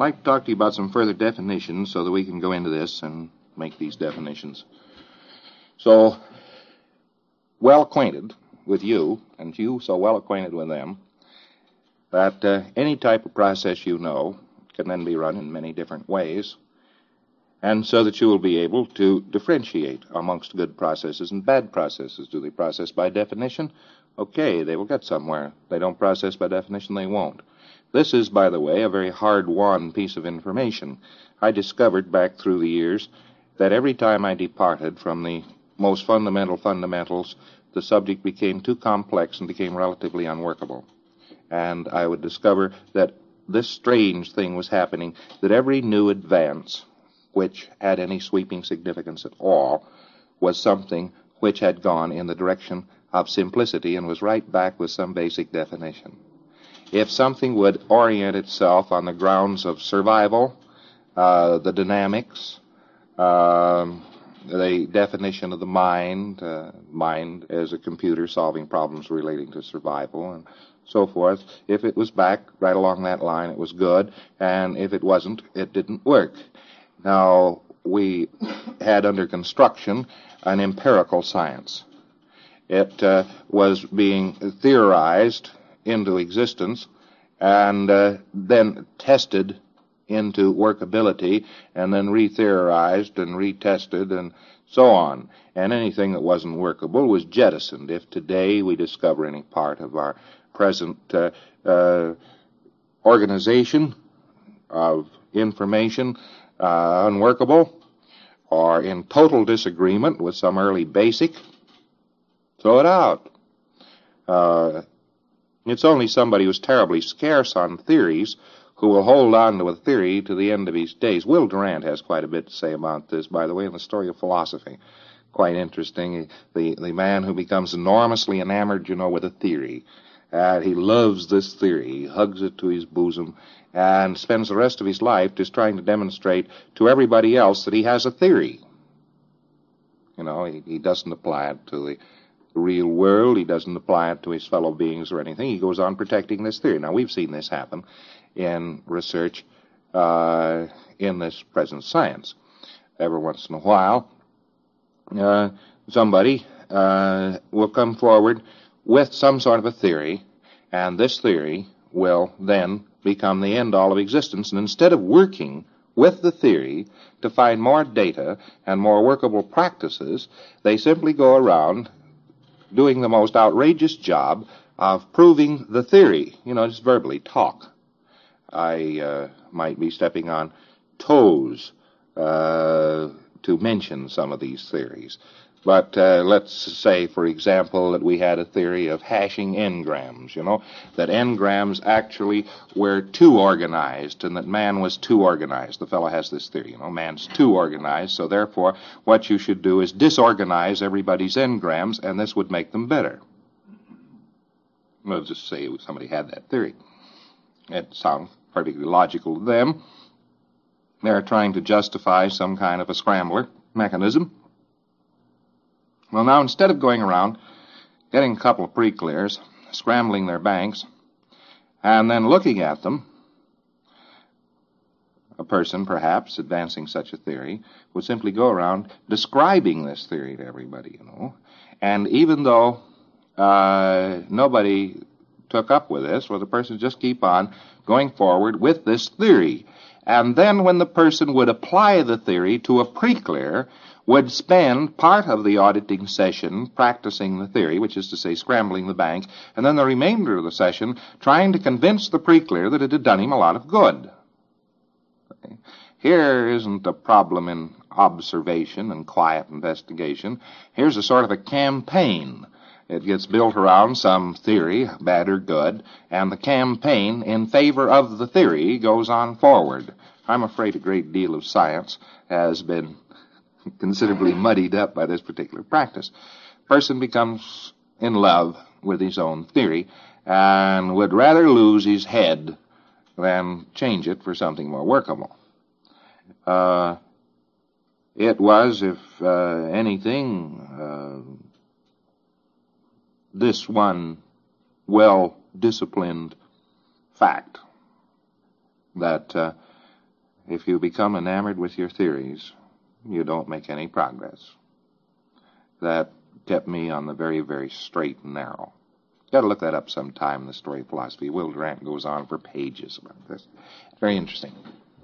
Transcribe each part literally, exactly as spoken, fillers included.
like to talk to you about some further definitions so that we can go into this and make these definitions. So, well acquainted with you, and you so well acquainted with them, that uh, any type of process you know can then be run in many different ways, and so that you will be able to differentiate amongst good processes and bad processes. Do they process by definition? Okay, they will get somewhere. They don't process by definition, they won't. This is, by the way, a very hard-won piece of information. I discovered back through the years that every time I departed from the most fundamental fundamentals, the subject became too complex and became relatively unworkable. And I would discover that this strange thing was happening, that every new advance which had any sweeping significance at all was something which had gone in the direction of simplicity and was right back with some basic definition. If something would orient itself on the grounds of survival, uh, the dynamics, um, the definition of the mind, uh, mind as a computer solving problems relating to survival and so forth, if it was back right along that line, it was good, and if it wasn't, it didn't work. Now, we had under construction an empirical science. It uh, was being theorized into existence and uh, then tested into workability and then re-theorized and retested and so on. And anything that wasn't workable was jettisoned. If today we discover any part of our present uh, uh, organization of information uh, unworkable or in total disagreement with some early basic, throw it out. Uh, It's only somebody who's terribly scarce on theories who will hold on to a theory to the end of his days. Will Durant has quite a bit to say about this, by the way, in the Story of Philosophy. Quite interesting. The, the man who becomes enormously enamored, you know, with a theory. And he loves this theory. He hugs it to his bosom and spends the rest of his life just trying to demonstrate to everybody else that he has a theory. You know, he, he doesn't apply it to the the real world. He doesn't apply it to his fellow beings or anything. He goes on protecting this theory. Now, we've seen this happen in research uh, in this present science. Every once in a while, uh, somebody uh, will come forward with some sort of a theory, and this theory will then become the end-all of existence. And instead of working with the theory to find more data and more workable practices, they simply go around doing the most outrageous job of proving the theory, you know, just verbally talk. I uh, might be stepping on toes uh, to mention some of these theories. But uh, let's say, for example, that we had a theory of hashing n-grams, you know, that n-grams actually were too organized and that man was too organized. The fellow has this theory, you know, man's too organized, so therefore what you should do is disorganize everybody's n-grams and this would make them better. Let's just say somebody had that theory. It sounds perfectly logical to them. They're trying to justify some kind of a scrambler mechanism. Well, now, instead of going around getting a couple of pre-clears, scrambling their banks, and then looking at them, a person, perhaps, advancing such a theory, would simply go around describing this theory to everybody, you know. And even though uh, nobody took up with this, well, the person would just keep on going forward with this theory. And then when the person would apply the theory to a pre-clear, would spend part of the auditing session practicing the theory, which is to say scrambling the bank, and then the remainder of the session trying to convince the pre-clear that it had done him a lot of good. Okay. Here isn't a problem in observation and quiet investigation. Here's a sort of a campaign. It gets built around some theory, bad or good, and the campaign in favor of the theory goes on forward. I'm afraid a great deal of science has been considerably muddied up by this particular practice. Person becomes in love with his own theory and would rather lose his head than change it for something more workable. Uh, it was, if uh, anything, uh, this one well-disciplined fact that uh, if you become enamored with your theories, you don't make any progress. That kept me on the very, very straight and narrow. Got to look that up sometime, the story of philosophy. Will Durant goes on for pages about this. Very interesting.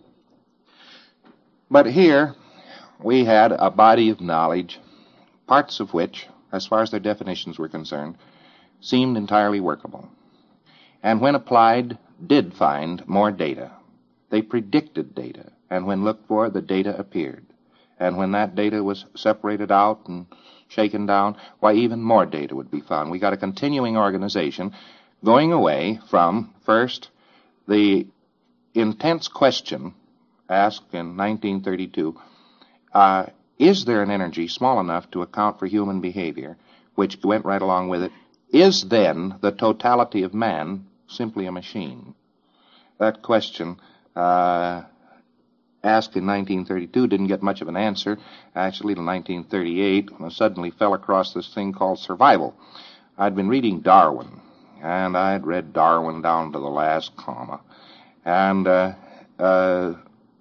But here we had a body of knowledge, parts of which, as far as their definitions were concerned, seemed entirely workable. And when applied, did find more data. They predicted data, and when looked for, the data appeared. And when that data was separated out and shaken down, why, even more data would be found. We got a continuing organization going away from, first, the intense question asked in nineteen thirty-two, uh, is there an energy small enough to account for human behavior, which went right along with it? Is then the totality of man simply a machine? That question, uh, asked in nineteen thirty-two, didn't get much of an answer, actually, till nineteen thirty-eight, when I suddenly fell across this thing called survival. I'd been reading Darwin, and I'd read Darwin down to the last comma. And uh, uh,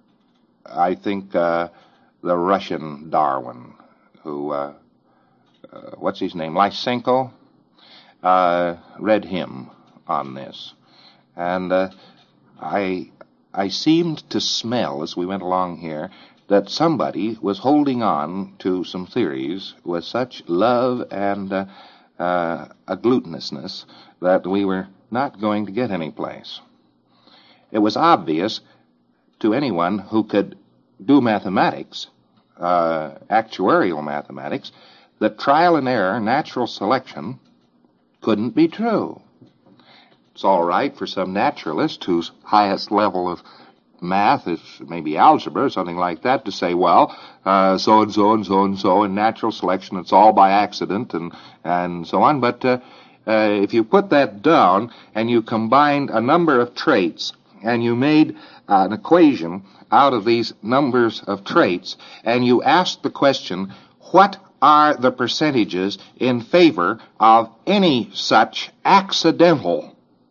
I think uh, the Russian Darwin, who, uh, uh, what's his name, Lysenko, uh, read him on this. And uh, I... I seemed to smell, as we went along here, that somebody was holding on to some theories with such love and uh, uh, agglutinousness that we were not going to get any place. It was obvious to anyone who could do mathematics, uh, actuarial mathematics, that trial and error, natural selection, couldn't be true. It's all right for some naturalist whose highest level of math is maybe algebra or something like that to say, well, uh, so and so and so and so in natural selection, it's all by accident and, and so on. But uh, uh, if you put that down and you combined a number of traits and you made uh, an equation out of these numbers of traits and you asked the question, what are the percentages in favor of any such accidental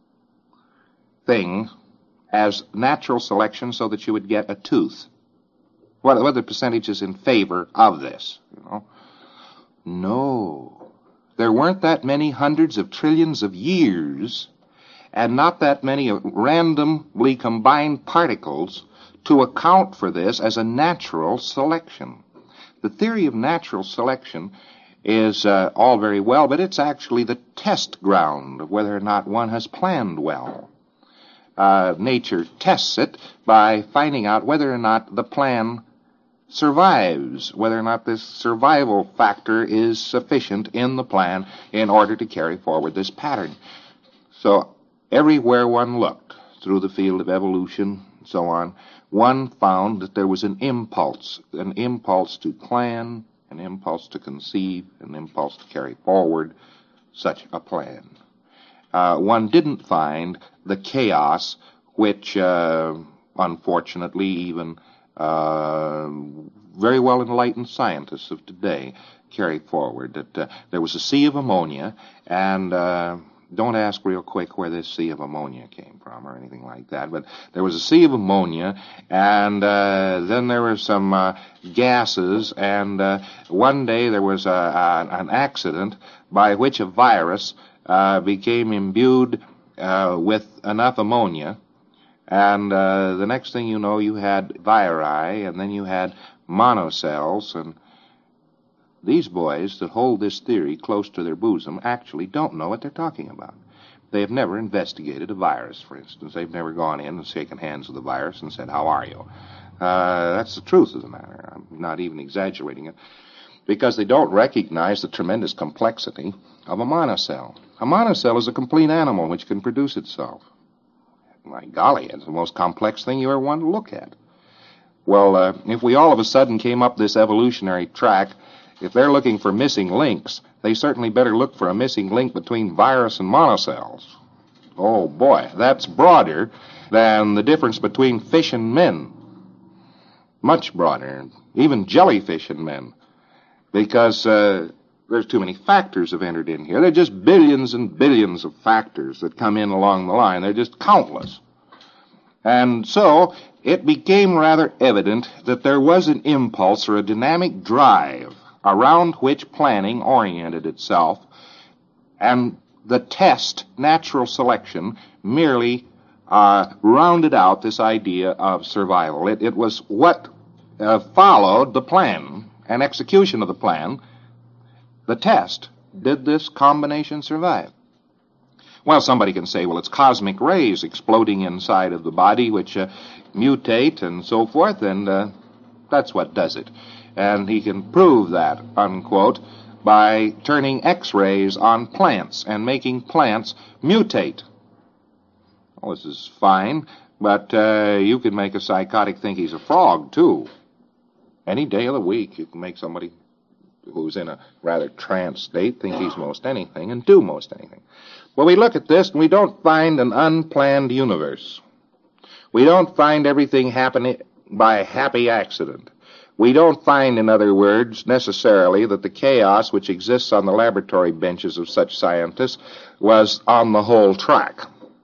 thing as natural selection so that you would get a tooth? What, what are the percentages in favor of this? You know? No. There weren't that many hundreds of trillions of years and not that many randomly combined particles to account for this as a natural selection. The theory of natural selection is uh, all very well, but it's actually the test ground of whether or not one has planned well. Uh, nature tests it by finding out whether or not the plan survives, whether or not this survival factor is sufficient in the plan in order to carry forward this pattern. So everywhere one looked through the field of evolution and so on, one found that there was an impulse, an impulse to plan, an impulse to conceive, an impulse to carry forward such a plan. Uh, one didn't find the chaos which, uh, unfortunately, even uh, very well enlightened scientists of today carry forward. That uh, there was a sea of ammonia, and uh, don't ask real quick where this sea of ammonia came from or anything like that, but there was a sea of ammonia, and uh, then there were some uh, gases, and uh, one day there was a, a, an accident by which a virus Uh, became imbued uh, with enough ammonia, and uh, the next thing you know, you had viri, and then you had monocells, and these boys that hold this theory close to their bosom actually don't know what they're talking about. They have never investigated a virus, for instance. They've never gone in and shaken hands with the virus and said, how are you? Uh, that's the truth of the matter. I'm not even exaggerating it, because they don't recognize the tremendous complexity of a monocell. A monocell is a complete animal which can produce itself. My golly, it's the most complex thing you ever want to look at. Well, uh, if we all of a sudden came up this evolutionary track, if they're looking for missing links, they certainly better look for a missing link between virus and monocells. Oh, boy, that's broader than the difference between fish and men. Much broader. Even jellyfish and men. Because uh, there's too many factors have entered in here. There are just billions and billions of factors that come in along the line. They're just countless. And so it became rather evident that there was an impulse or a dynamic drive around which planning oriented itself, and the test, natural selection, merely uh, rounded out this idea of survival. It, it was what uh, followed the plan and execution of the plan, the test. Did this combination survive? Well, somebody can say, well, it's cosmic rays exploding inside of the body which uh, mutate and so forth, and uh, that's what does it. And he can prove that, unquote, by turning X-rays on plants and making plants mutate. Well, this is fine, but uh, you can make a psychotic think he's a frog, too. Any day of the week, you can make somebody who's in a rather trance state think he's most anything and do most anything. Well, we look at this and we don't find an unplanned universe. We don't find everything happening by happy accident. We don't find, in other words, necessarily that the chaos which exists on the laboratory benches of such scientists was on the whole track.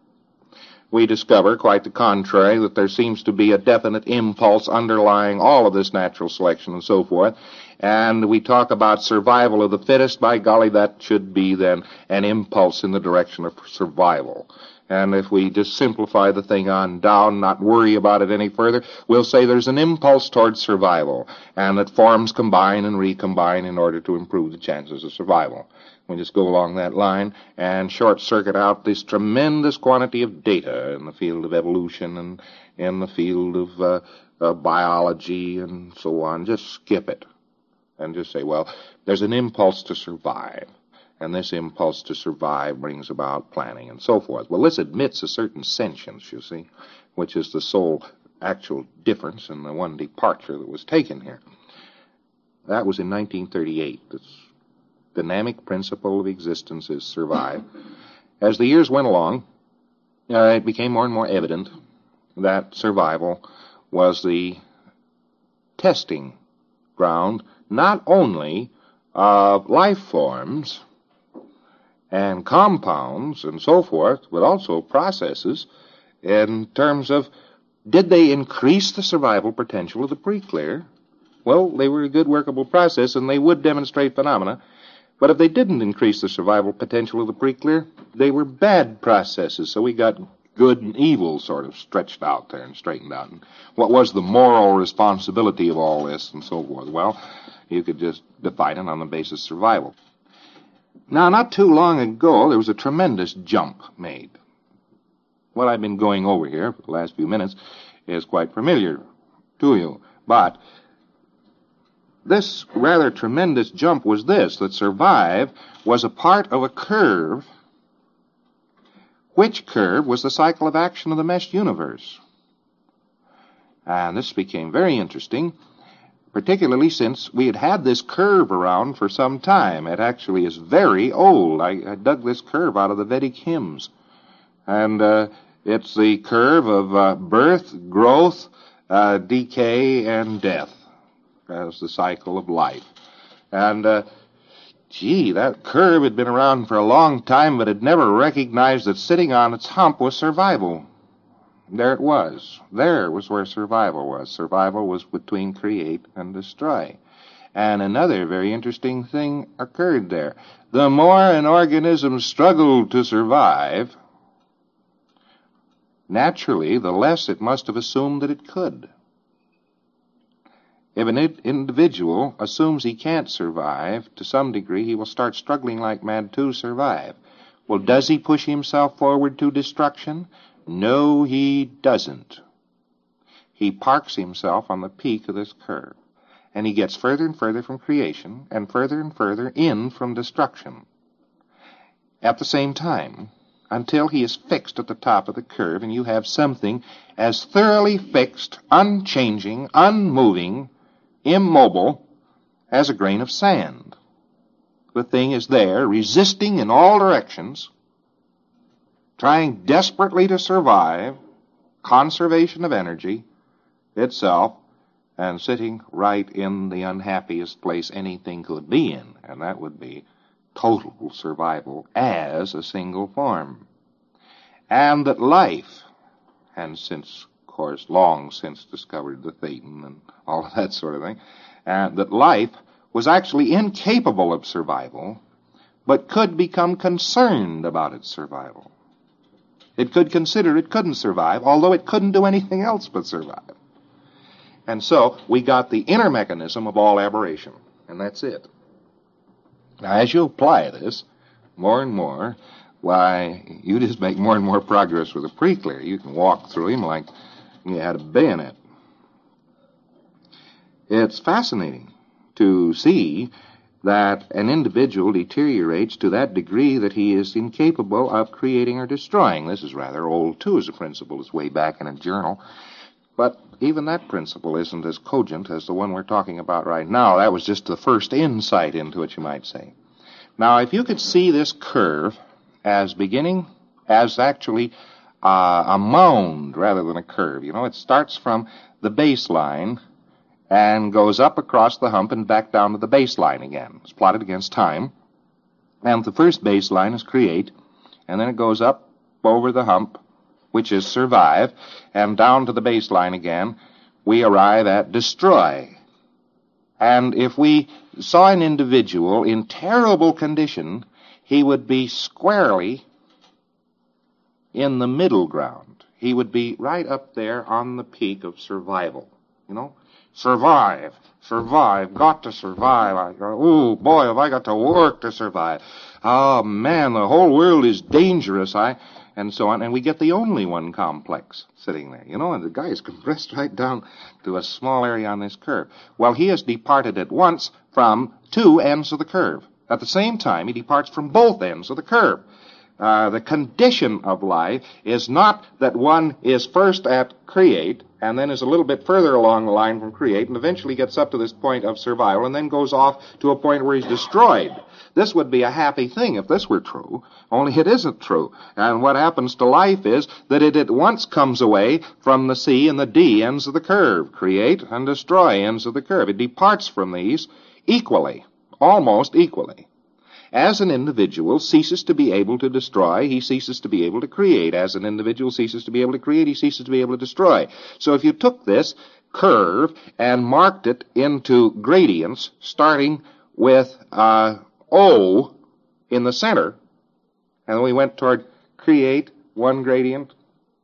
We discover, quite the contrary, that there seems to be a definite impulse underlying all of this natural selection and so forth. And we talk about survival of the fittest. By golly, that should be then an impulse in the direction of survival. And if we just simplify the thing on down, not worry about it any further, we'll say there's an impulse towards survival, and that forms combine and recombine in order to improve the chances of survival. We just go along that line and short-circuit out this tremendous quantity of data in the field of evolution and in the field of uh, uh, biology and so on. Just skip it and just say, well, there's an impulse to survive, and this impulse to survive brings about planning and so forth. Well, this admits a certain sentience, you see, which is the sole actual difference in the one departure that was taken here. That was in nineteen thirty-eight. This dynamic principle of existence is survive. As the years went along, uh, it became more and more evident that survival was the testing ground not only of life forms and compounds and so forth, but also processes in terms of, did they increase the survival potential of the pre-clear? Well, they were a good workable process, and they would demonstrate phenomena. But if they didn't increase the survival potential of the pre-clear, they were bad processes. So we got good and evil sort of stretched out there and straightened out. And what was the moral responsibility of all this and so forth? Well, you could just define it on the basis of survival. Now, not too long ago, there was a tremendous jump made. What I've been going over here for the last few minutes is quite familiar to you. But this rather tremendous jump was this, that survive was a part of a curve. Which curve was the cycle of action of the meshed universe? And this became very interesting, particularly since we had had this curve around for some time. It actually is very old. I, I dug this curve out of the Vedic hymns. And uh, it's the curve of uh, birth, growth, uh, decay, and death as the cycle of life. And, uh, gee, that curve had been around for a long time, but had never recognized that sitting on its hump was survival. There it was. There was where survival was. Survival was between create and destroy. And another very interesting thing occurred there. The more an organism struggled to survive, naturally, the less it must have assumed that it could. If an individual assumes he can't survive, to some degree he will start struggling like mad to survive. Well, does he push himself forward to destruction? No, he doesn't. He parks himself on the peak of this curve, and he gets further and further from creation and further and further in from destruction at the same time, until he is fixed at the top of the curve, and you have something as thoroughly fixed, unchanging, unmoving, immobile as a grain of sand. The thing is there, resisting in all directions, trying desperately to survive, conservation of energy itself, and sitting right in the unhappiest place anything could be in, and that would be total survival as a single form. And that life, and since course, long since discovered the Thetan and all of that sort of thing, and that life was actually incapable of survival, but could become concerned about its survival. It could consider it couldn't survive, although it couldn't do anything else but survive. And so we got the inner mechanism of all aberration, and that's it. Now, as you apply this more and more, why, you just make more and more progress with a pre-clear. You can walk through him like you had a bayonet. It's fascinating to see that an individual deteriorates to that degree that he is incapable of creating or destroying. This is rather old, too, as a principle. It's way back in a journal. But even that principle isn't as cogent as the one we're talking about right now. That was just the first insight into it, you might say. Now, if you could see this curve as beginning, as actually uh, a mound rather than a curve. You know, it starts from the baseline and goes up across the hump and back down to the baseline again. It's plotted against time. And the first baseline is create, and then it goes up over the hump, which is survive, and down to the baseline again. We arrive at destroy. And if we saw an individual in terrible condition, he would be squarely in the middle ground. He would be right up there on the peak of survival. You know? Survive, survive, got to survive. I, oh, boy, have I got to work to survive. Oh, man, the whole world is dangerous. I, and so on. And we get the only one complex sitting there, you know, and the guy is compressed right down to a small area on this curve. Well, he has departed at once from two ends of the curve. At the same time, he departs from both ends of the curve. Uh, the condition of life is not that one is first at create and then is a little bit further along the line from create and eventually gets up to this point of survival and then goes off to a point where he's destroyed. This would be a happy thing if this were true, only it isn't true. And what happens to life is that it at once comes away from the C and the D ends of the curve, create and destroy ends of the curve. It departs from these equally, almost equally. As an individual ceases to be able to destroy, he ceases to be able to create. As an individual ceases to be able to create, he ceases to be able to destroy. So if you took this curve and marked it into gradients, starting with uh, O in the center, and then we went toward create, one gradient,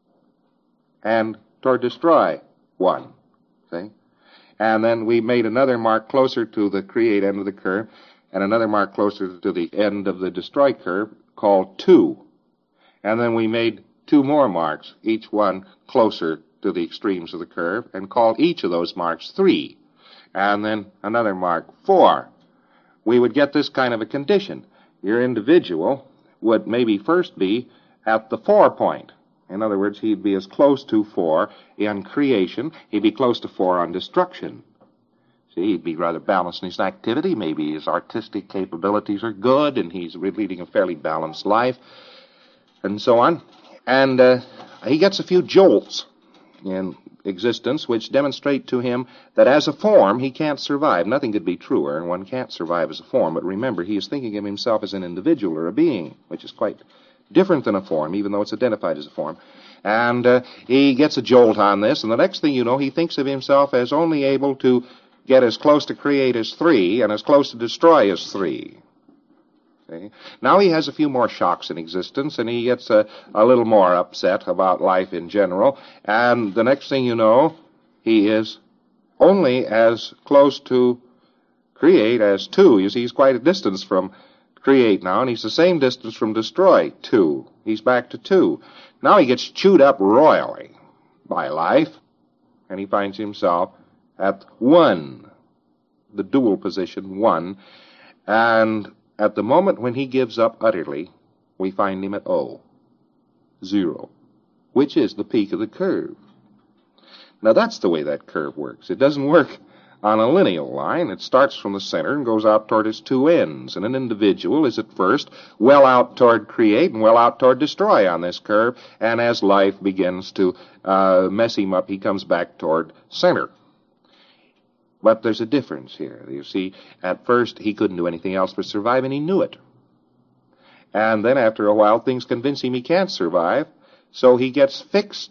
and toward destroy, one. See? And then we made another mark closer to the create end of the curve, and another mark closer to the end of the destroy curve called two. And then we made two more marks, each one closer to the extremes of the curve, and called each of those marks three. And then another mark, four. We would get this kind of a condition. Your individual would maybe first be at the four point. In other words, he'd be as close to four in creation, he'd be close to four on destruction. He'd be rather balanced in his activity. Maybe his artistic capabilities are good, and he's leading a fairly balanced life, and so on. And uh, he gets a few jolts in existence which demonstrate to him that as a form he can't survive. Nothing could be truer, and one can't survive as a form. But remember, he is thinking of himself as an individual or a being, which is quite different than a form, even though it's identified as a form. And uh, he gets a jolt on this, and the next thing you know, he thinks of himself as only able to get as close to create as three and as close to destroy as three. See? Now he has a few more shocks in existence, and he gets a, a little more upset about life in general, and the next thing you know, he is only as close to create as two. You see, he's quite a distance from create now, and he's the same distance from destroy, two. He's back to two. Now he gets chewed up royally by life, and he finds himself at one, the dual position, one, and at the moment when he gives up utterly, we find him at O, zero, which is the peak of the curve. Now that's the way that curve works. It doesn't work on a lineal line. It starts from the center and goes out toward its two ends, and an individual is at first well out toward create and well out toward destroy on this curve, and as life begins to uh, mess him up, he comes back toward center. But there's a difference here. You see, at first he couldn't do anything else but survive, and he knew it. And then after a while, things convince him he can't survive, so he gets fixed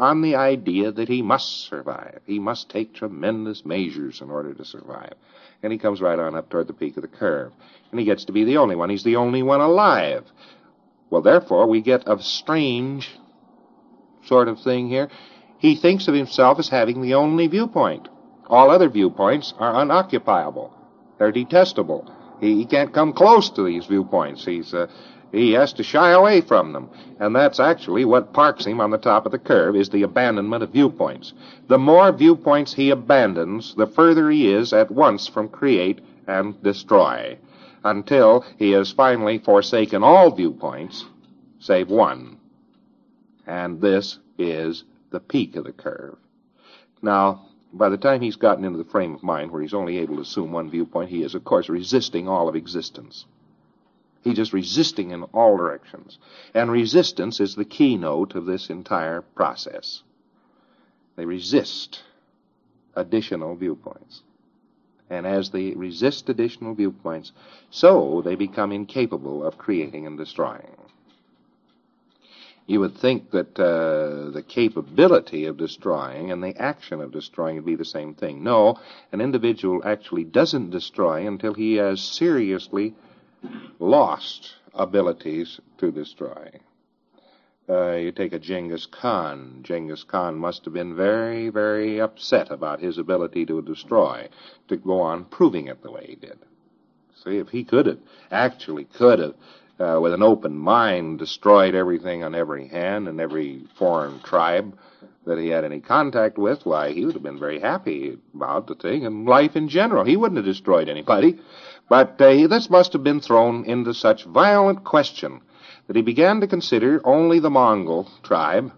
on the idea that he must survive. He must take tremendous measures in order to survive. And he comes right on up toward the peak of the curve. And he gets to be the only one. He's the only one alive. Well, therefore, we get a strange sort of thing here. He thinks of himself as having the only viewpoint. All other viewpoints are unoccupiable. They're detestable. He, he can't come close to these viewpoints. He's uh, he has to shy away from them. And that's actually what parks him on the top of the curve, is the abandonment of viewpoints. The more viewpoints he abandons, the further he is at once from create and destroy, until he has finally forsaken all viewpoints, save one. And this is the peak of the curve. Now, by the time he's gotten into the frame of mind where he's only able to assume one viewpoint, he is, of course, resisting all of existence. He's just resisting in all directions. And resistance is the keynote of this entire process. They resist additional viewpoints. And as they resist additional viewpoints, so they become incapable of creating and destroying. You would think that uh, the capability of destroying and the action of destroying would be the same thing. No, an individual actually doesn't destroy until he has seriously lost abilities to destroy. Uh, you take a Genghis Khan. Genghis Khan must have been very, very upset about his ability to destroy, to go on proving it the way he did. See, if he could have, actually could have, Uh, with an open mind, destroyed everything on every hand and every foreign tribe that he had any contact with, why, he would have been very happy about the thing and life in general. He wouldn't have destroyed anybody. But uh, this must have been thrown into such violent question that he began to consider only the Mongol tribe.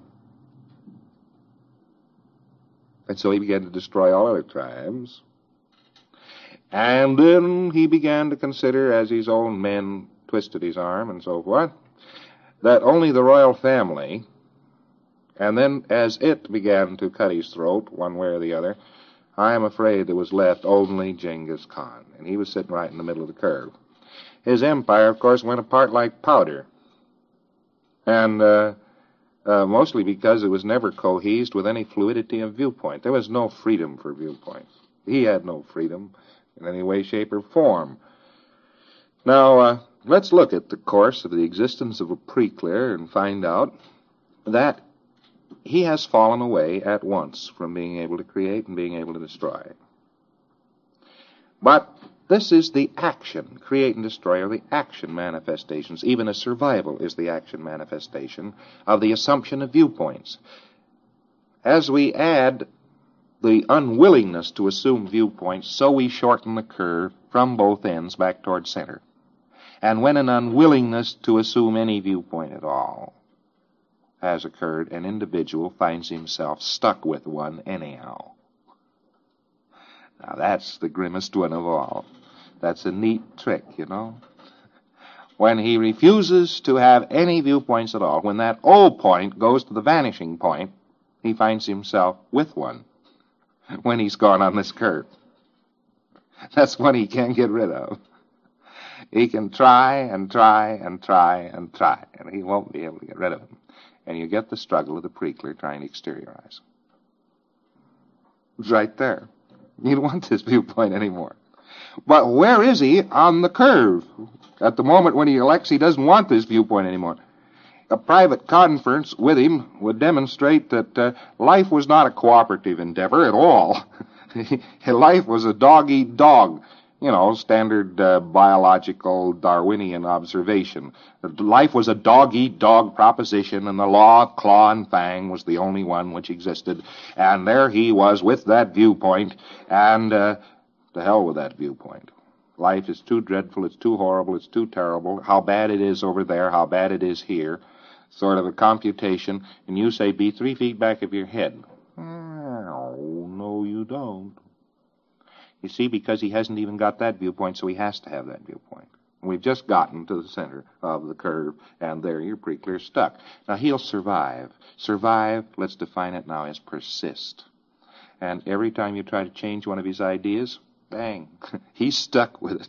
And so he began to destroy all other tribes. And then he began to consider, as his own men twisted his arm and so forth, that only the royal family, and then as it began to cut his throat one way or the other, I am afraid there was left only Genghis Khan, and he was sitting right in the middle of the curve. His empire, of course, went apart like powder, and uh, uh, mostly because it was never cohesed with any fluidity of viewpoint. There was no freedom for viewpoints. He had no freedom in any way, shape, or form. Now, uh, let's look at the course of the existence of a Preclear and find out that he has fallen away at once from being able to create and being able to destroy. But this is the action, create and destroy are the action manifestations. Even a survival is the action manifestation of the assumption of viewpoints. As we add the unwillingness to assume viewpoints, so we shorten the curve from both ends back toward center. And when an unwillingness to assume any viewpoint at all has occurred, an individual finds himself stuck with one anyhow. Now that's the grimmest one of all. That's a neat trick, you know. When he refuses to have any viewpoints at all, when that O point goes to the vanishing point, he finds himself with one when he's gone on this curve. That's one he can't get rid of. He can try and try and try and try, and he won't be able to get rid of him. And you get the struggle of the Preclear trying to exteriorize. It's right there. You don't want this viewpoint anymore. But where is he on the curve? At the moment when he elects, he doesn't want this viewpoint anymore. A private conference with him would demonstrate that uh, life was not a cooperative endeavor at all. Life was a dog-eat-dog. You know, standard uh, biological Darwinian observation. Life was a dog-eat-dog proposition, and the law of claw and fang was the only one which existed. And there he was with that viewpoint, and uh, to hell with that viewpoint. Life is too dreadful, it's too horrible, it's too terrible. How bad it is over there, how bad it is here. Sort of a computation, and you say, be three feet back of your head. Oh, no, you don't. You see, because he hasn't even got that viewpoint, so he has to have that viewpoint. And we've just gotten to the center of the curve, and there your Preclear's stuck. Now, he'll survive. Survive, let's define it now as persist. And every time you try to change one of his ideas, bang, he's stuck with it.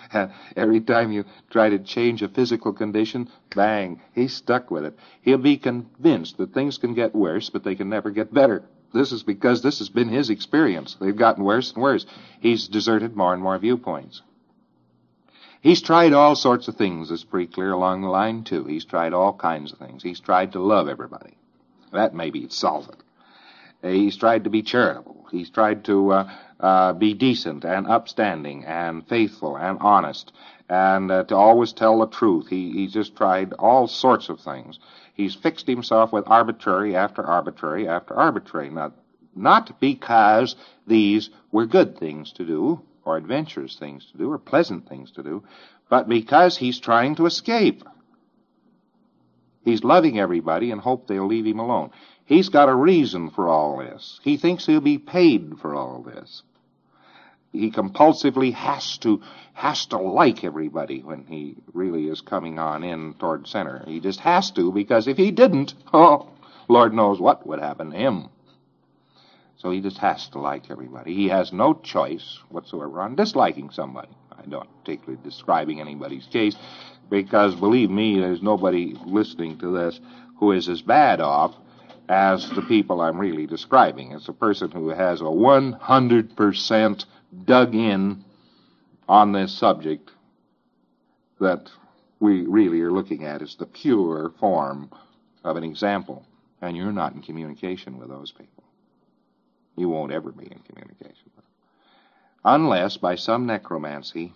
And every time you try to change a physical condition, bang, he's stuck with it. He'll be convinced that things can get worse, but they can never get better. This is because this has been his experience. They've gotten worse and worse. He's deserted more and more viewpoints. He's tried all sorts of things, it's pretty clear along the line, too. He's tried all kinds of things. He's tried to love everybody. That maybe solves it. He's tried to be charitable. He's tried to uh, uh, be decent and upstanding and faithful and honest and uh, to always tell the truth. He, he's just tried all sorts of things. He's fixed himself with arbitrary after arbitrary after arbitrary. Not, not because these were good things to do or adventurous things to do or pleasant things to do, but because he's trying to escape. He's loving everybody and hope they'll leave him alone. He's got a reason for all this. He thinks he'll be paid for all this. He compulsively has to has to like everybody when he really is coming on in toward center. He just has to, because if he didn't, oh, Lord knows what would happen to him. So he just has to like everybody. He has no choice whatsoever on disliking somebody. I'm not particularly describing anybody's case, because believe me, there's nobody listening to this who is as bad off as the people I'm really describing. It's a person who has a one hundred percent dug in on this subject that we really are looking at as the pure form of an example. And you're not in communication with those people. You won't ever be in communication with them. Unless, by some necromancy,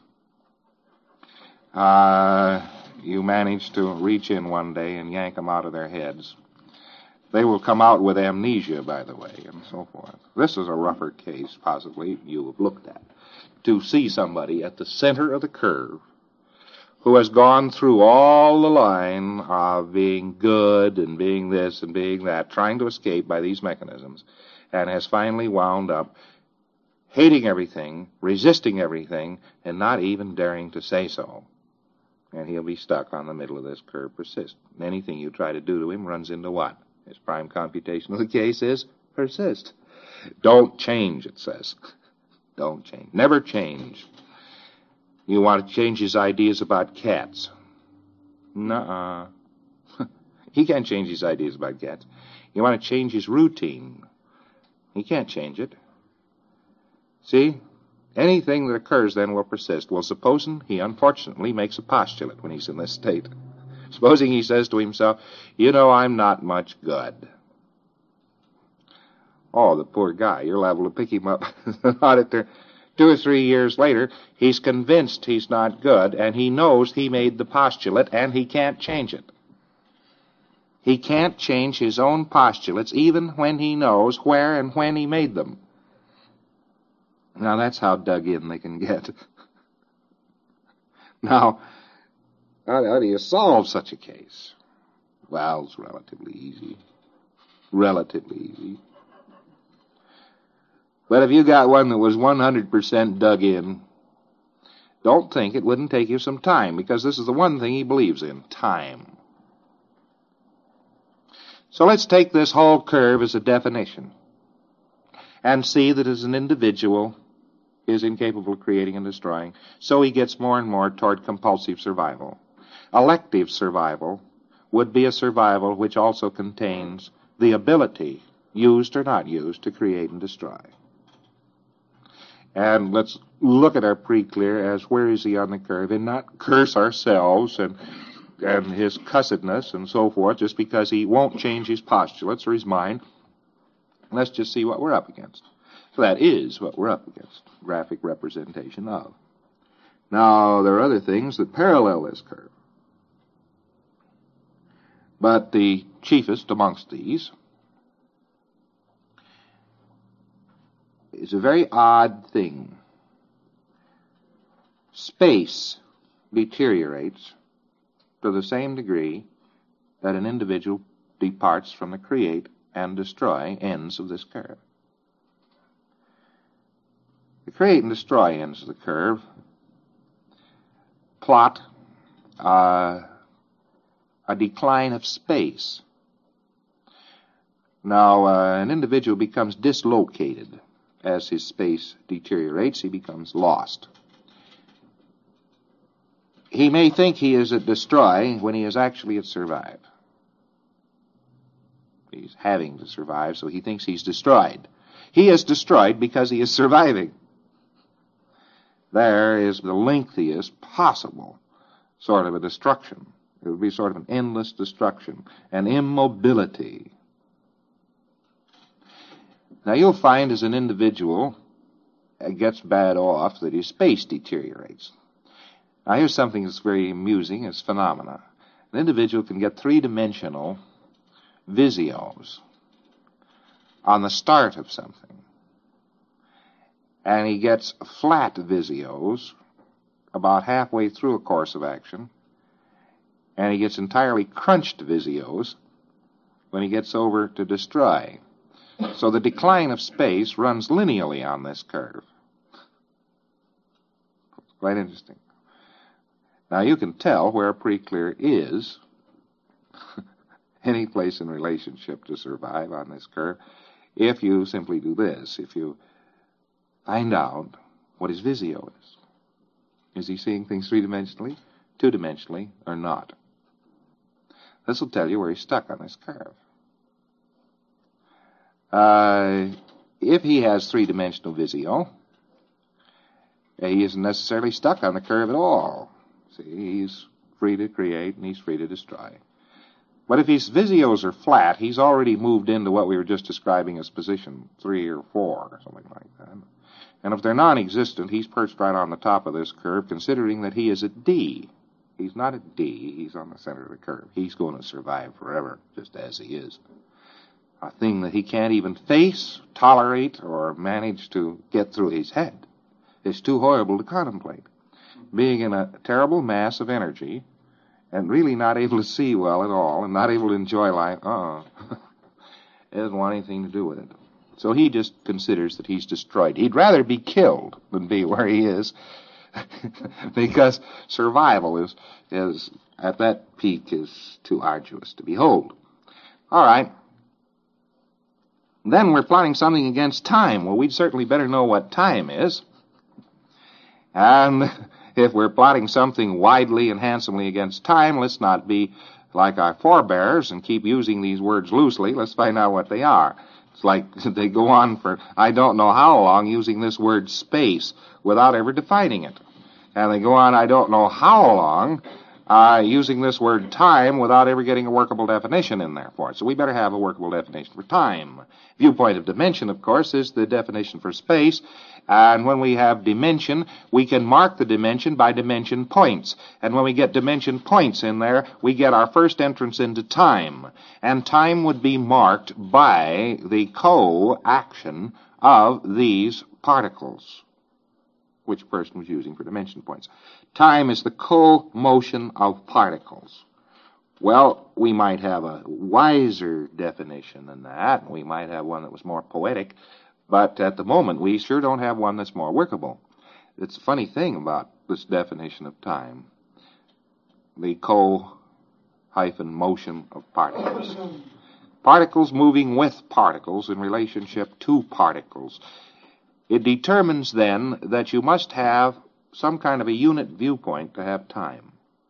uh, you manage to reach in one day and yank them out of their heads. They will come out with amnesia, by the way, and so forth. This is a rougher case, possibly, you have looked at. To see somebody at the center of the curve who has gone through all the line of being good and being this and being that, trying to escape by these mechanisms, and has finally wound up hating everything, resisting everything, and not even daring to say so. And he'll be stuck on the middle of this curve, persist. And anything you try to do to him runs into what? His prime computation of the case is persist. Don't change, it says. Don't change. Never change. You want to change his ideas about cats. Nuh-uh. He can't change his ideas about cats. You want to change his routine. He can't change it. See? Anything that occurs then will persist. Well, supposing he unfortunately makes a postulate when he's in this state. Supposing he says to himself, you know, I'm not much good. Oh, the poor guy. You're liable to pick him up an auditor. Two or three years later, he's convinced he's not good, and he knows he made the postulate, and he can't change it. He can't change his own postulates, even when he knows where and when he made them. Now, that's how dug in they can get. Now, how, how do you solve such a case? Well, it's relatively easy. Relatively easy. But if you got one that was one hundred percent dug in, don't think it wouldn't take you some time, because this is the one thing he believes in, time. So let's take this whole curve as a definition and see that as an individual is incapable of creating and destroying, so he gets more and more toward compulsive survival. Elective survival would be a survival which also contains the ability, used or not used, to create and destroy. And let's look at our pre-clear as where is he on the curve, and not curse ourselves and and his cussedness and so forth just because he won't change his postulates or his mind. Let's just see what we're up against. So that is what we're up against, graphic representation of. Now, there are other things that parallel this curve. But the chiefest amongst these is a very odd thing. Space deteriorates to the same degree that an individual departs from the create and destroy ends of this curve. The create and destroy ends of the curve plot uh, a decline of space. Now, uh, an individual becomes dislocated. As his space deteriorates, he becomes lost. he may think he is at destroy when he is actually at survive. He's having to survive, so he thinks he's destroyed. He is destroyed because he is surviving. There is the lengthiest possible sort of a destruction. It would be sort of an endless destruction, an immobility. Now you'll find as an individual gets bad off that his space deteriorates. Now here's something that's very amusing, it's phenomena. An individual can get three-dimensional visios on the start of something. And he gets flat visios about halfway through a course of action. And he gets entirely crunched visios when he gets over to destroy. So the decline of space runs linearly on this curve. It's quite interesting. Now you can tell where a preclear is any place in relationship to survive on this curve if you simply do this. If you find out what his visio is. Is he seeing things three-dimensionally, two-dimensionally, or not? This will tell you where he's stuck on this curve. Uh, if he has three-dimensional visio, he isn't necessarily stuck on the curve at all. See, he's free to create and he's free to destroy. But if his visios are flat, he's already moved into what we were just describing as position three or four or something like that. And if they're non-existent, he's perched right on the top of this curve, considering that he is at D. He's not at D, he's on the center of the curve. He's going to survive forever, just as he is. A thing that he can't even face, tolerate, or manage to get through his head. It's too horrible to contemplate. Being in a terrible mass of energy, and really not able to see well at all, and not able to enjoy life, uh-uh. He doesn't want anything to do with it. So he just considers that he's destroyed. He'd rather be killed than be where he is, because survival is, is at that peak is too arduous to behold. All right. Then we're plotting something against time. Well, we'd certainly better know what time is. And if we're plotting something widely and handsomely against time, let's not be like our forebears and keep using these words loosely. Let's find out what they are. It's like they go on for I don't know how long using this word space without ever defining it. And they go on I don't know how long uh, using this word time without ever getting a workable definition in there for it. So we better have a workable definition for time. Viewpoint of dimension, of course, is the definition for space. And when we have dimension, we can mark the dimension by dimension points. And when we get dimension points in there, we get our first entrance into time. And time would be marked by the co-action of these particles, which a person was using for dimension points. Time is the co-motion of particles. Well, we might have a wiser definition than that. We might have one that was more poetic. But at the moment, we sure don't have one that's more workable. It's a funny thing about this definition of time. The co-motion of particles. Particles moving with particles in relationship to particles. It determines then that you must have some kind of a unit viewpoint to have time.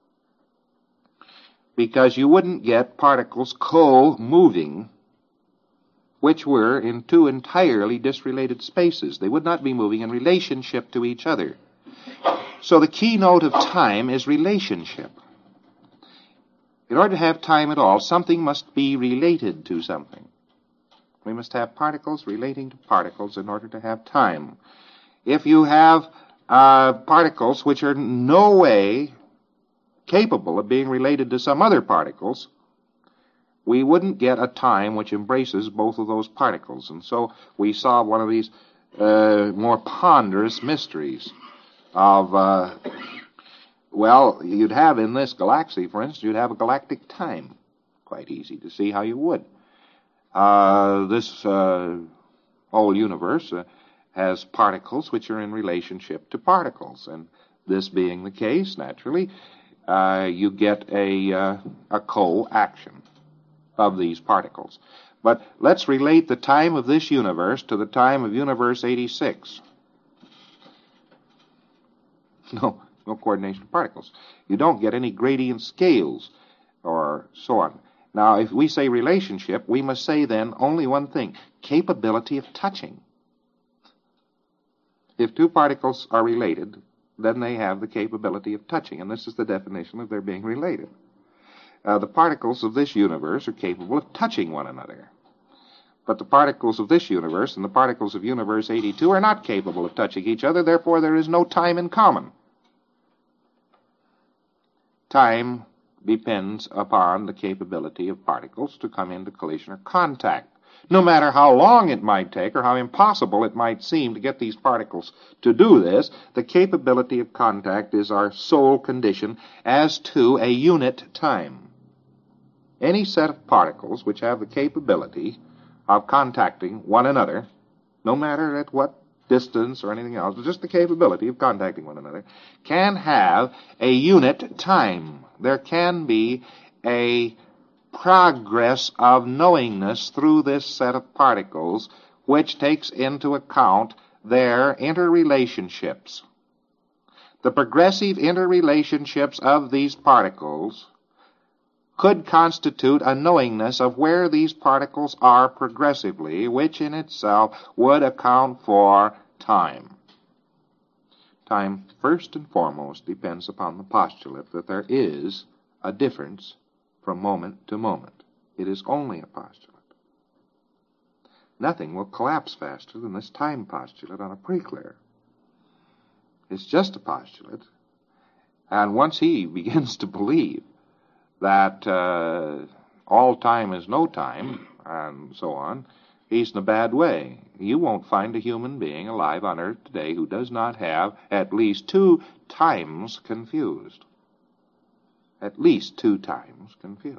Because you wouldn't get particles co-moving which were in two entirely disrelated spaces. They would not be moving in relationship to each other. So the keynote of time is relationship. In order to have time at all, something must be related to something. We must have particles relating to particles in order to have time. If you have uh, particles which are in no way capable of being related to some other particles, we wouldn't get a time which embraces both of those particles. And so we solve one of these uh, more ponderous mysteries of, uh, well, you'd have in this galaxy, for instance, you'd have a galactic time. Quite easy to see how you would. Uh, this uh, whole universe uh, has particles which are in relationship to particles. And this being the case, naturally, uh, you get a, uh, a co-action of these particles. But let's relate the time of this universe to the time of universe eighty-six. No, no coordination of particles. You don't get any gradient scales or so on. Now, if we say relationship, we must say then only one thing, capability of touching. If two particles are related, then they have the capability of touching, and this is the definition of their being related. Uh, the particles of this universe are capable of touching one another. But the particles of this universe and the particles of universe eighty-two are not capable of touching each other, therefore there is no time in common. Time depends upon the capability of particles to come into collision or contact. No matter how long it might take or how impossible it might seem to get these particles to do this, the capability of contact is our sole condition as to a unit time. Any set of particles which have the capability of contacting one another, no matter at what distance or anything else, but just the capability of contacting one another, can have a unit time. There can be a progress of knowingness through this set of particles which takes into account their interrelationships. The progressive interrelationships of these particles could constitute a knowingness of where these particles are progressively, which in itself would account for time. Time, first and foremost, depends upon the postulate that there is a difference from moment to moment. It is only a postulate. Nothing will collapse faster than this time postulate on a preclear. It's just a postulate, and once he begins to believe that uh, all time is no time, and so on, he's in a bad way. You won't find a human being alive on Earth today who does not have at least two times confused. At least two times confused.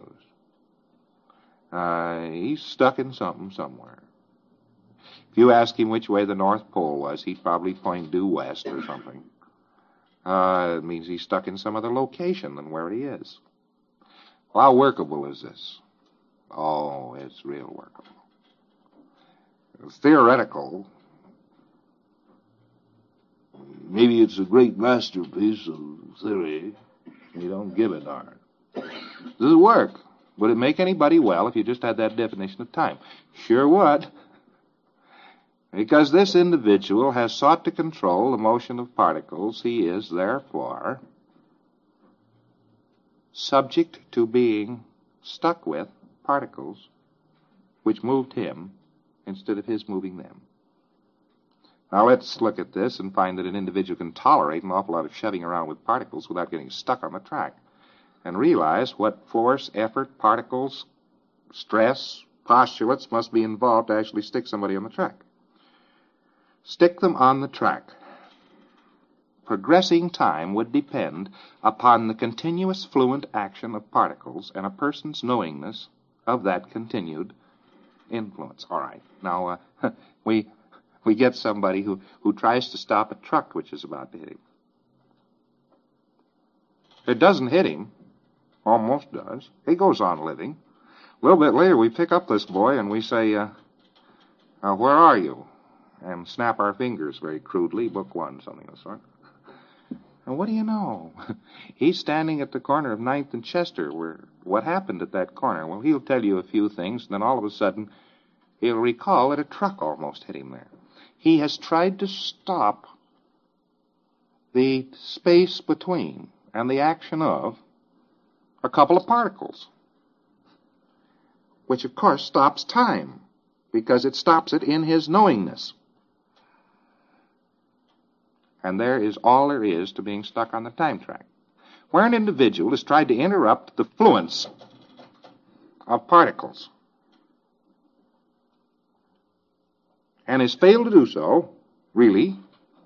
Uh, he's stuck in something somewhere. If you ask him which way the North Pole was, he'd probably point due west or something. Uh, it means he's stuck in some other location than where he is. Well, how workable is this? Oh, it's real workable. It's theoretical. Maybe it's a great masterpiece of theory. You don't give a darn. Does it work? Would it make anybody well if you just had that definition of time? Sure would. Because this individual has sought to control the motion of particles, he is, therefore, subject to being stuck with particles which moved him instead of his moving them. Now let's look at this and find that an individual can tolerate an awful lot of shoving around with particles without getting stuck on the track, and realize what force, effort, particles, stress, postulates must be involved to actually stick somebody on the track. Stick them on the track. Progressing time would depend upon the continuous fluent action of particles and a person's knowingness of that continued influence. All right. Now, uh, we we get somebody who, who tries to stop a truck which is about to hit him. It doesn't hit him. Almost does. He goes on living. A little bit later, we pick up this boy and we say, uh, uh, where are you? And snap our fingers very crudely, book one, something of the sort. And what do you know? He's standing at the corner of ninth and Chester. Where what happened at that corner? Well, he'll tell you a few things, and then all of a sudden, he'll recall that a truck almost hit him there. He has tried to stop the space between and the action of a couple of particles, which, of course, stops time, because it stops it in his knowingness. And there is all there is to being stuck on the time track. Where an individual has tried to interrupt the fluence of particles and has failed to do so, really,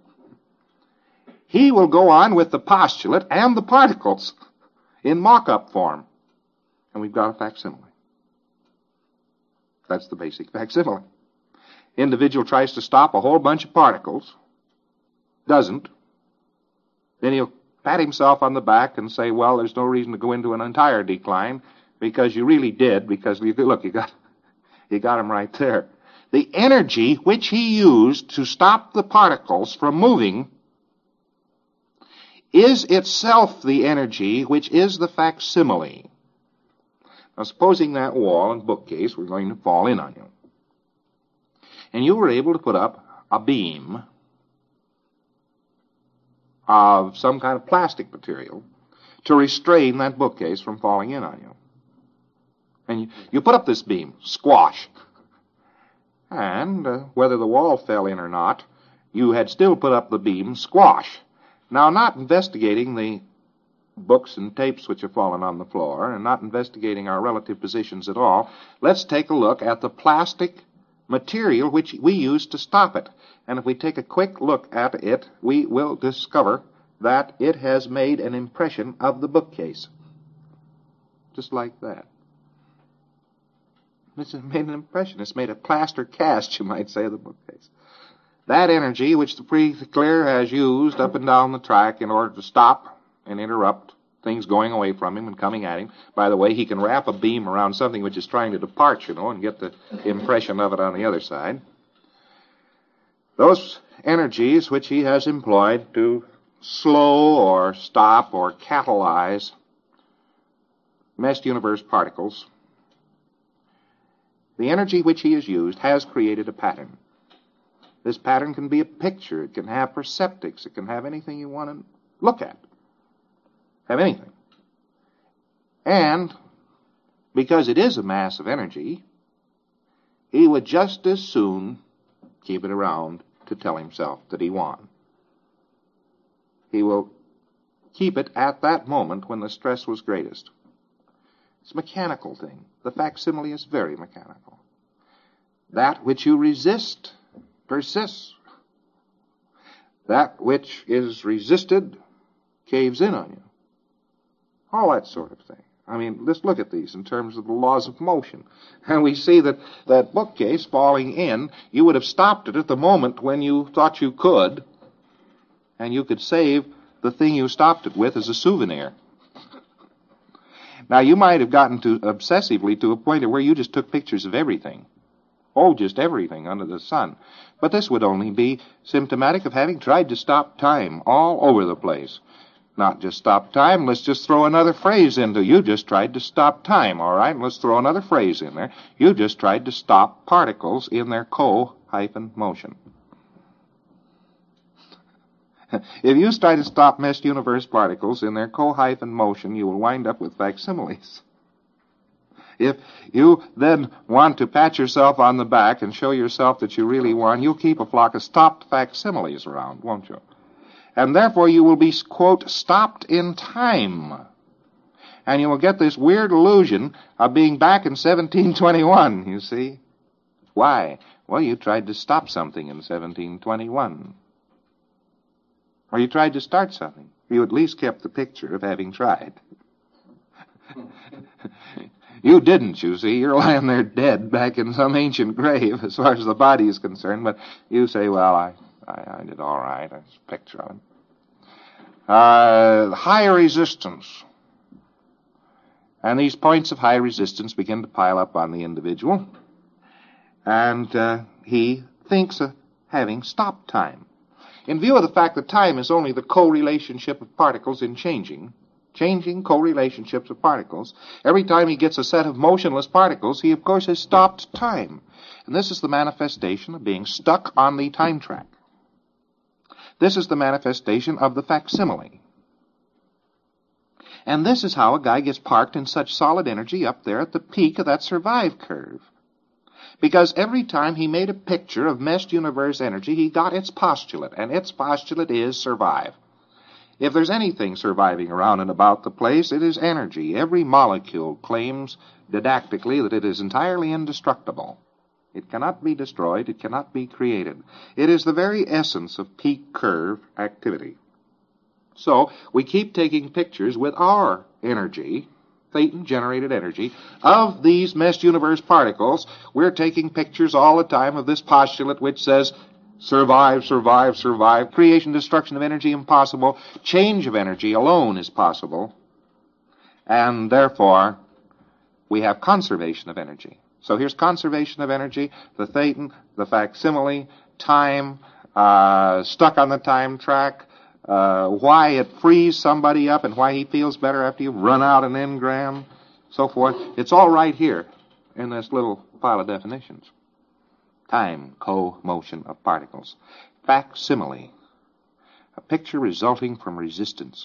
he will go on with the postulate and the particles in mock-up form. And we've got a facsimile. That's the basic facsimile. Individual tries to stop a whole bunch of particles, doesn't. Then he'll pat himself on the back and say, well, there's no reason to go into an entire decline, because you really did, because, you, look, you got, you got him right there. The energy which he used to stop the particles from moving is itself the energy which is the facsimile. Now, supposing that wall and bookcase were going to fall in on you, and you were able to put up a beam of some kind of plastic material to restrain that bookcase from falling in on you. And you, you put up this beam, squash, and uh, whether the wall fell in or not, you had still put up the beam, squash. Now, not investigating the books and tapes which have fallen on the floor, and not investigating our relative positions at all, let's take a look at the plastic material which we use to stop it. And if we take a quick look at it, we will discover that it has made an impression of the bookcase. Just like that. This has made an impression. It's made a plaster cast, you might say, of the bookcase. That energy which the pre-clear has used up and down the track in order to stop and interrupt things going away from him and coming at him. By the way, he can wrap a beam around something which is trying to depart, you know, and get the impression of it on the other side. Those energies which he has employed to slow or stop or catalyze meshed universe particles, the energy which he has used has created a pattern. This pattern can be a picture. It can have perceptics. It can have anything you want to look at. Have anything. And because it is a mass of energy, he would just as soon keep it around to tell himself that he won. He will keep it at that moment when the stress was greatest. It's a mechanical thing. The facsimile is very mechanical. That which you resist persists. That which is resisted caves in on you. All that sort of thing. I mean, let's look at these in terms of the laws of motion. And we see that that bookcase falling in, you would have stopped it at the moment when you thought you could, and you could save the thing you stopped it with as a souvenir. Now, you might have gotten to obsessively to a point where you just took pictures of everything. Oh, just everything under the sun. But this would only be symptomatic of having tried to stop time all over the place. Not just stop time, let's just throw another phrase into you just tried to stop time, all right? Let's throw another phrase in there. You just tried to stop particles in their co-motion. If you try to stop meshed universe particles in their co-motion, you will wind up with facsimiles. If you then want to pat yourself on the back and show yourself that you really won, you'll keep a flock of stopped facsimiles around, won't you? And therefore you will be, quote, stopped in time. And you will get this weird illusion of being back in seventeen twenty-one, you see. Why? Well, you tried to stop something in seventeen twenty-one. Or you tried to start something. You at least kept the picture of having tried. You didn't, you see. You're lying there dead back in some ancient grave as far as the body is concerned. But you say, well, I, I, I did all right. That's a picture of him. Uh, high resistance. And these points of high resistance begin to pile up on the individual. And uh, he thinks of having stopped time. In view of the fact that time is only the co-relationship of particles in changing, changing co-relationships of particles, every time he gets a set of motionless particles, he, of course, has stopped time. And this is the manifestation of being stuck on the time track. This is the manifestation of the facsimile. And this is how a guy gets parked in such solid energy up there at the peak of that survive curve. Because every time he made a picture of meshed universe energy, he got its postulate, and its postulate is survive. If there's anything surviving around and about the place, it is energy. Every molecule claims didactically that it is entirely indestructible. It cannot be destroyed. It cannot be created. It is the very essence of peak curve activity. So we keep taking pictures with our energy, Thetan-generated energy, of these meshed universe particles. We're taking pictures all the time of this postulate which says, survive, survive, survive. Creation, destruction of energy impossible. Change of energy alone is possible. And therefore, we have conservation of energy. So here's conservation of energy, the Thetan, the facsimile, time, uh, stuck on the time track, uh, why it frees somebody up and why he feels better after you've run out an engram, so forth. It's all right here in this little pile of definitions. Time, co-motion of particles. Facsimile, a picture resulting from resistance.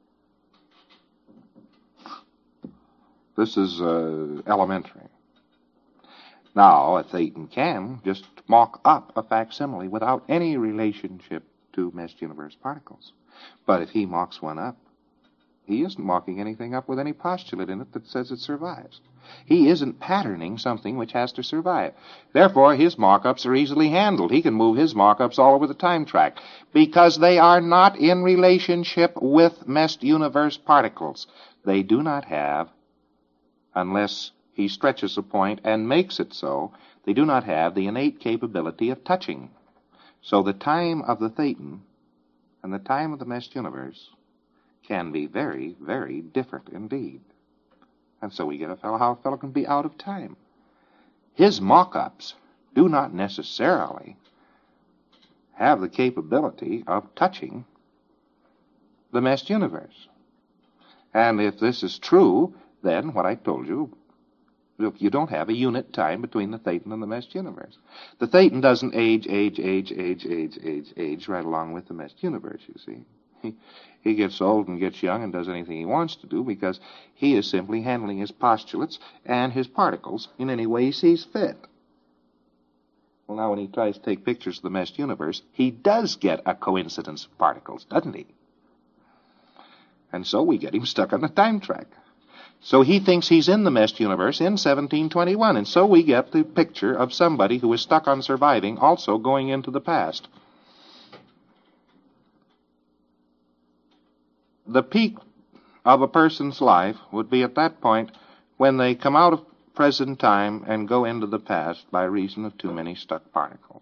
This is uh, elementary. Now, a thetan can just mock up a facsimile without any relationship to meshed universe particles. But if he mocks one up, he isn't mocking anything up with any postulate in it that says it survives. He isn't patterning something which has to survive. Therefore, his mock-ups are easily handled. He can move his mock-ups all over the time track because they are not in relationship with meshed universe particles. They do not have, unless he stretches a point and makes it so, they do not have the innate capability of touching. So the time of the thetan and the time of the meshed universe can be very, very different indeed. And so we get a fellow, how a fellow can be out of time. His mock-ups do not necessarily have the capability of touching the meshed universe. And if this is true, then what I told you, look, you don't have a unit time between the thetan and the meshed universe. The thetan doesn't age, age, age, age, age, age, age right along with the meshed universe, you see. He, he gets old and gets young and does anything he wants to do because he is simply handling his postulates and his particles in any way he sees fit. Well, now when he tries to take pictures of the meshed universe, he does get a coincidence of particles, doesn't he? And so we get him stuck on the time track. So he thinks he's in the meshed universe in seventeen twenty-one, and so we get the picture of somebody who is stuck on surviving also going into the past. The peak of a person's life would be at that point when they come out of present time and go into the past by reason of too many stuck particles.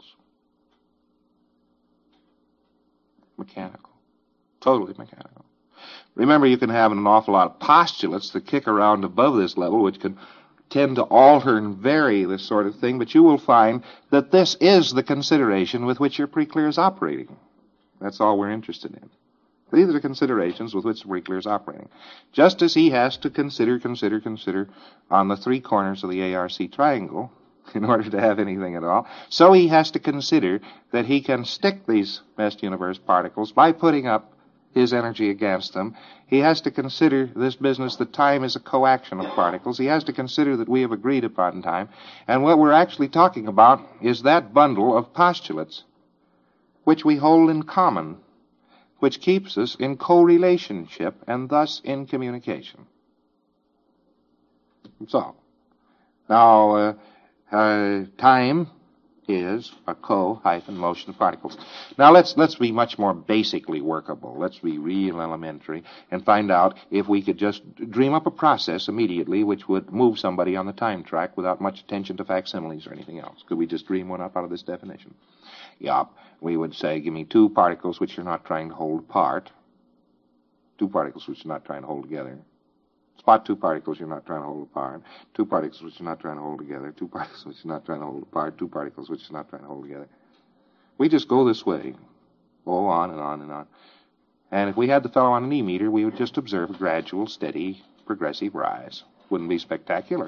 Mechanical. Totally mechanical. Remember, you can have an awful lot of postulates that kick around above this level, which can tend to alter and vary this sort of thing, but you will find that this is the consideration with which your preclear is operating. That's all we're interested in. These are the considerations with which the preclear is operating. Just as he has to consider, consider, consider on the three corners of the A R C triangle in order to have anything at all, so he has to consider that he can stick these meshed universe particles by putting up his energy against them. He has to consider this business that time is a coaction of particles. He has to consider that we have agreed upon time. And what we're actually talking about is that bundle of postulates which we hold in common, which keeps us in co-relationship and thus in communication. That's all. Now, uh, uh, time is a co-hyphen motion of particles. Now let's let's be much more basically workable. Let's be real elementary and find out if we could just dream up a process immediately which would move somebody on the time track without much attention to facsimiles or anything else. Could we just dream one up out of this definition? Yup. We would say, give me two particles which you're not trying to hold apart. Two particles which you're not trying to hold together. Spot two particles you're not trying to hold apart. Two particles which you're not trying to hold together. Two particles which you're not trying to hold apart. Two particles which you're not trying to hold together. We just go this way. Go on and on and on. And if we had the fellow on an E-meter, we would just observe a gradual, steady, progressive rise. Wouldn't be spectacular.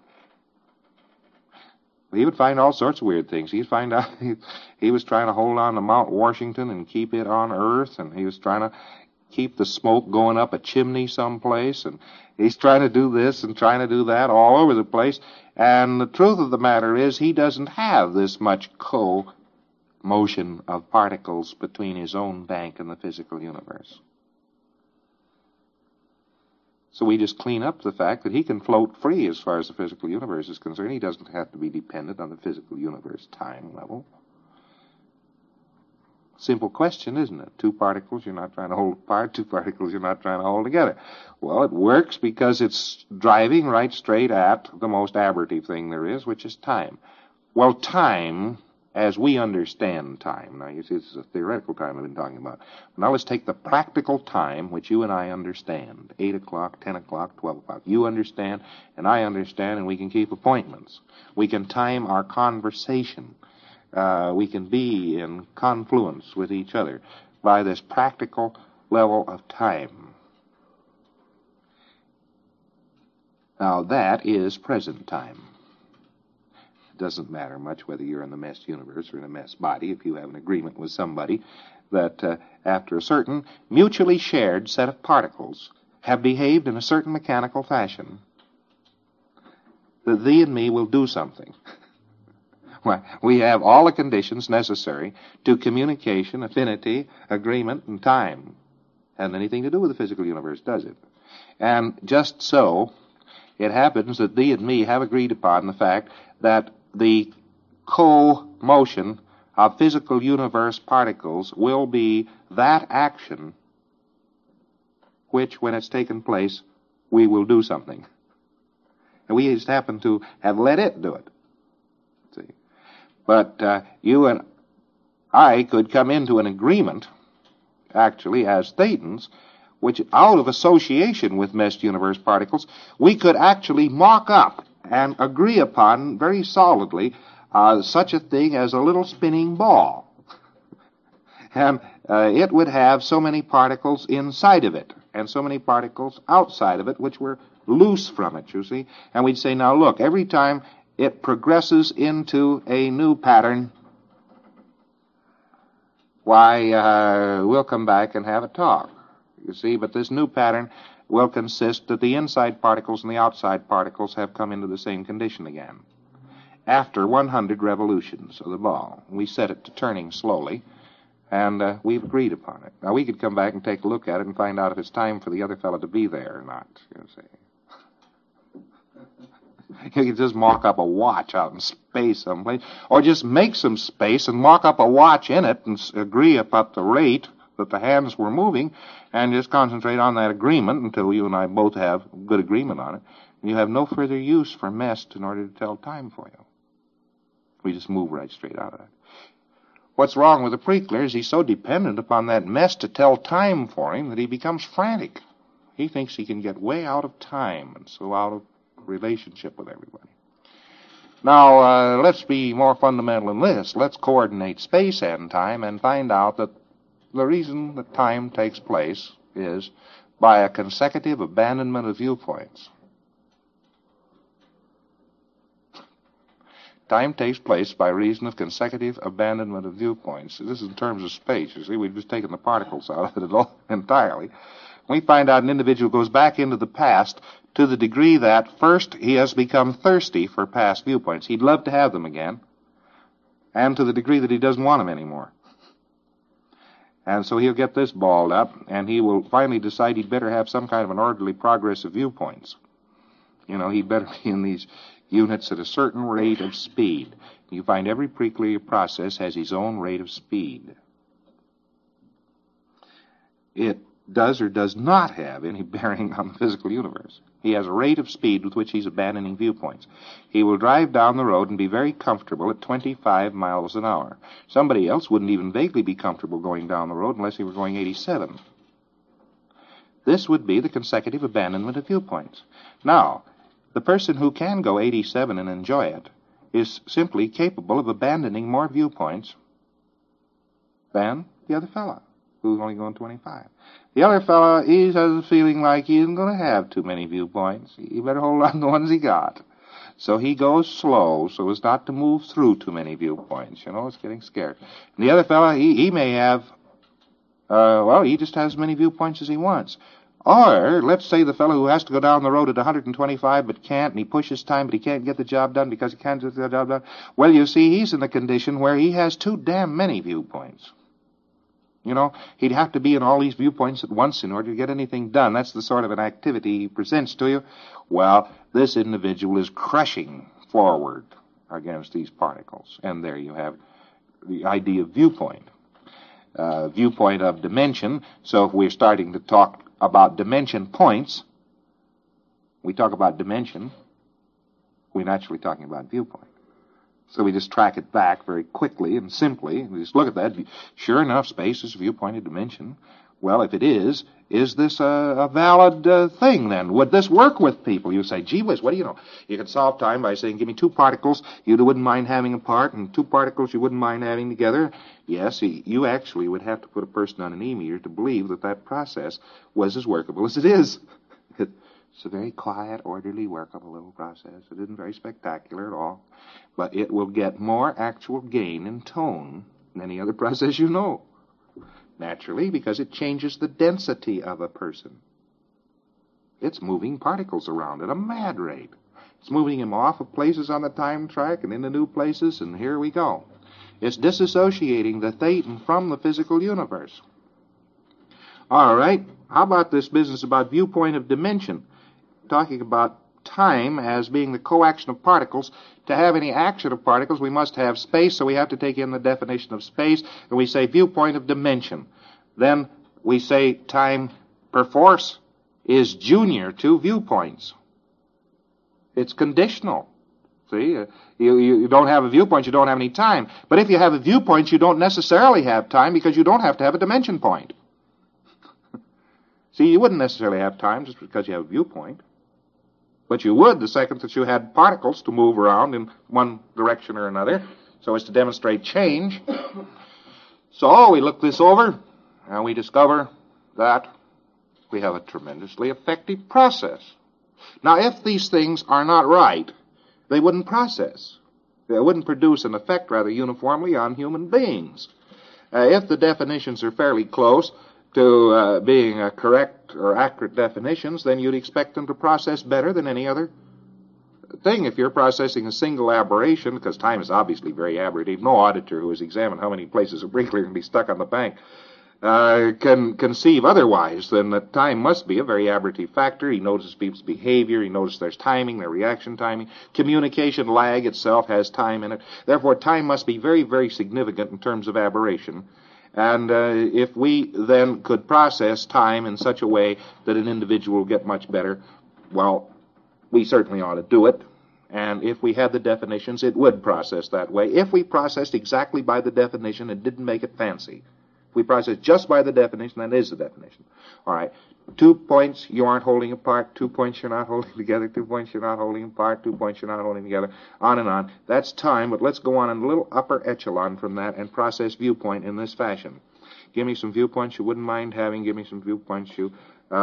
He would find all sorts of weird things. He'd find out he, he was trying to hold on to Mount Washington and keep it on Earth, and he was trying to keep the smoke going up a chimney someplace, and he's trying to do this and trying to do that all over the place. And the truth of the matter is he doesn't have this much co-motion of particles between his own bank and the physical universe. So we just clean up the fact that he can float free as far as the physical universe is concerned. He doesn't have to be dependent on the physical universe time level. Simple question, isn't it? Two particles you're not trying to hold apart, two particles you're not trying to hold together. Well, it works because it's driving right straight at the most aberrative thing there is, which is time. Well, time, as we understand time, now you see this is a theoretical time I've been talking about. Now let's take the practical time which you and I understand. Eight o'clock, ten o'clock, twelve o'clock. You understand and I understand, and we can keep appointments. We can time our conversation. Uh, we can be in confluence with each other. by this practical level of time. Now, that is present time. It doesn't matter much whether you're in the messed universe or in a messed body if you have an agreement with somebody that uh, after a certain mutually shared set of particles have behaved in a certain mechanical fashion, that thee and me will do something. We have all the conditions necessary to communication, affinity, agreement, and time. Hasn't anything to do with the physical universe, does it? And just so, it happens that thee and me have agreed upon the fact that the co-motion of physical universe particles will be that action which, when it's taken place, we will do something. And we just happen to have let it do it. See? But uh, you and I could come into an agreement, actually, as thetans, which out of association with messed universe particles, we could actually mock up and agree upon very solidly uh, such a thing as a little spinning ball. And uh, it would have so many particles inside of it, and so many particles outside of it, which were loose from it, you see. And we'd say, now look, every time it progresses into a new pattern, why, uh, we'll come back and have a talk, you see. But this new pattern will consist that the inside particles and the outside particles have come into the same condition again. After one hundred revolutions of the ball, we set it to turning slowly, and uh, we've agreed upon it. Now, we could come back and take a look at it and find out if it's time for the other fellow to be there or not, you see. You could just mock up a watch out in space someplace, or just make some space and mock up a watch in it and agree about the rate that the hands were moving, and just concentrate on that agreement until you and I both have good agreement on it. You have no further use for messed in order to tell time for you. We just move right straight out of that. What's wrong with the Preakler is he's so dependent upon that mess to tell time for him that he becomes frantic. He thinks he can get way out of time and so out of relationship with everybody. Now, uh, let's be more fundamental than this. Let's coordinate space and time and find out that the reason that time takes place is by a consecutive abandonment of viewpoints. Time takes place by reason of consecutive abandonment of viewpoints. This is in terms of space. You see, we've just taken the particles out of it all entirely. We find out an individual goes back into the past to the degree that, first, he has become thirsty for past viewpoints. He'd love to have them again, and to the degree that he doesn't want them anymore. And so he'll get this balled up, and he will finally decide he'd better have some kind of an orderly progress of viewpoints. You know, he'd better be in these units at a certain rate of speed. You find every Preakler process has its own rate of speed. It does or does not have any bearing on the physical universe. He has a rate of speed with which he's abandoning viewpoints. He will drive down the road and be very comfortable at twenty-five miles an hour. Somebody else wouldn't even vaguely be comfortable going down the road unless he were going eighty-seven. This would be the consecutive abandonment of viewpoints. Now, the person who can go eighty-seven and enjoy it is simply capable of abandoning more viewpoints than the other fellow, who's only going twenty-five. The other fellow, he has a feeling like he isn't going to have too many viewpoints. He better hold on to the ones he got. So he goes slow so as not to move through too many viewpoints. You know, it's getting scared. And the other fellow, he, he may have, uh, well, he just has as many viewpoints as he wants. Or, let's say the fellow who has to go down the road at one hundred twenty-five but can't, and he pushes time, but he can't get the job done because he can't get the job done. Well, you see, he's in a condition where he has too damn many viewpoints. You know, he'd have to be in all these viewpoints at once in order to get anything done. That's the sort of an activity he presents to you. Well, this individual is crushing forward against these particles. And there you have the idea of viewpoint. Uh, viewpoint of dimension. So if we're starting to talk about dimension points, we talk about dimension, we're naturally talking about viewpoint. So we just track it back very quickly and simply. We just look at that. Sure enough, space is a viewpointed dimension. Well, if it is, is this a, a valid uh, thing then? Would this work with people? You say, gee whiz, what do you know? You can solve time by saying, give me two particles you wouldn't mind having apart and two particles you wouldn't mind having together. Yes, you actually would have to put a person on an e-meter to believe that that process was as workable as it is. It's a very quiet, orderly, workable little process. It isn't very spectacular at all, but it will get more actual gain in tone than any other process you know. Naturally, because it changes the density of a person. It's moving particles around at a mad rate. It's moving them off of places on the time track and into new places, and here we go. It's disassociating the thetan from the physical universe. All right, how about this business about viewpoint of dimension? Talking about time as being the coaction of particles. To have any action of particles, we must have space, so we have to take in the definition of space, and we say viewpoint of dimension. Then we say time perforce is junior to viewpoints. It's conditional. See, uh, you, you don't have a viewpoint, you don't have any time. But if you have a viewpoint, you don't necessarily have time because you don't have to have a dimension point. See, you wouldn't necessarily have time just because you have a viewpoint. But you would the second that you had particles to move around in one direction or another, so as to demonstrate change. So we look this over, and we discover that we have a tremendously effective process. Now, if these things are not right, they wouldn't process. They wouldn't produce an effect rather uniformly on human beings. Uh, if the definitions are fairly close to uh, being uh, correct or accurate definitions, then you'd expect them to process better than any other thing. If you're processing a single aberration, because time is obviously very aberrative, no auditor who has examined how many places a sprinkler can be stuck on the bank uh, can conceive otherwise than that time must be a very aberrative factor. He notices people's behavior, he notices there's timing, their reaction timing. Communication lag itself has time in it. Therefore, time must be very, very significant in terms of aberration. And uh, if we then could process time in such a way that an individual will get much better, well, we certainly ought to do it. And if we had the definitions, it would process that way. If we processed exactly by the definition and didn't make it fancy. If we process just by the definition, that is the definition. All right. Two points you aren't holding apart, two points you're not holding together, two points you're not holding apart, two points you're not holding together, on and on. That's time, but let's go on in a little upper echelon from that and process viewpoint in this fashion. Give me some viewpoints you wouldn't mind having. Give me some viewpoints you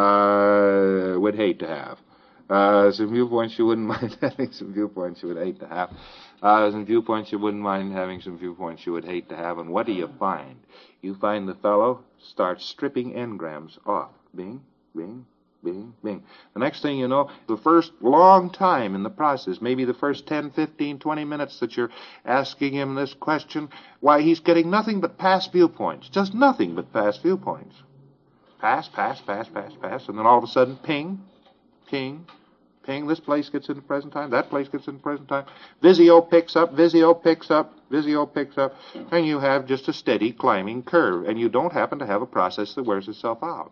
uh, would hate to have. Uh, some viewpoints you wouldn't mind having, some viewpoints you would hate to have. Uh, some viewpoints you wouldn't mind having, some viewpoints you would hate to have. And what do you find? You find the fellow starts stripping engrams off. Bing, bing, bing, bing. The next thing you know, the first long time in the process, maybe the first ten, fifteen, twenty minutes that you're asking him this question, why, he's getting nothing but past viewpoints. Just nothing but past viewpoints. Pass, pass, pass, pass, pass. And then all of a sudden, ping, ping, ping. This place gets into present time. That place gets into present time. Visio picks up, Visio picks up, Visio picks up. And you have just a steady climbing curve. And you don't happen to have a process that wears itself out.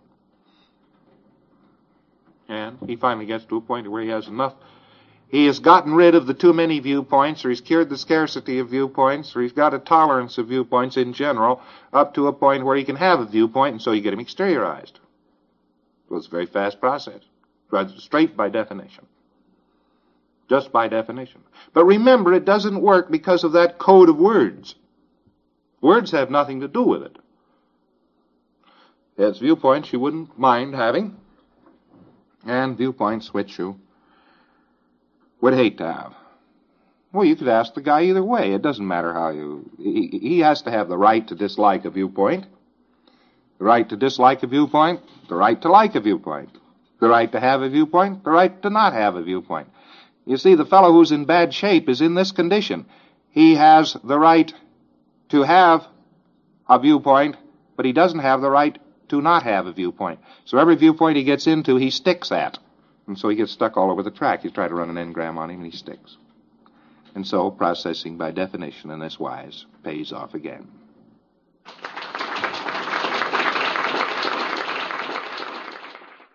And he finally gets to a point where he has enough. He has gotten rid of the too many viewpoints, or he's cured the scarcity of viewpoints, or he's got a tolerance of viewpoints in general, up to a point where he can have a viewpoint, and so you get him exteriorized. So it's a very fast process. Straight by definition. Just by definition. But remember, it doesn't work because of that code of words. Words have nothing to do with it. It's viewpoints you wouldn't mind having, and viewpoints which you would hate to have. Well, you could ask the guy either way. It doesn't matter how you... He, he has to have the right to dislike a viewpoint, the right to dislike a viewpoint, the right to like a viewpoint, the right to have a viewpoint, the right to not have a viewpoint. You see, the fellow who's in bad shape is in this condition. He has the right to have a viewpoint, but he doesn't have the right to not have a viewpoint. So every viewpoint he gets into, he sticks at. And so he gets stuck all over the track. You try to run an engram on him, and he sticks. And so processing by definition in this wise pays off again.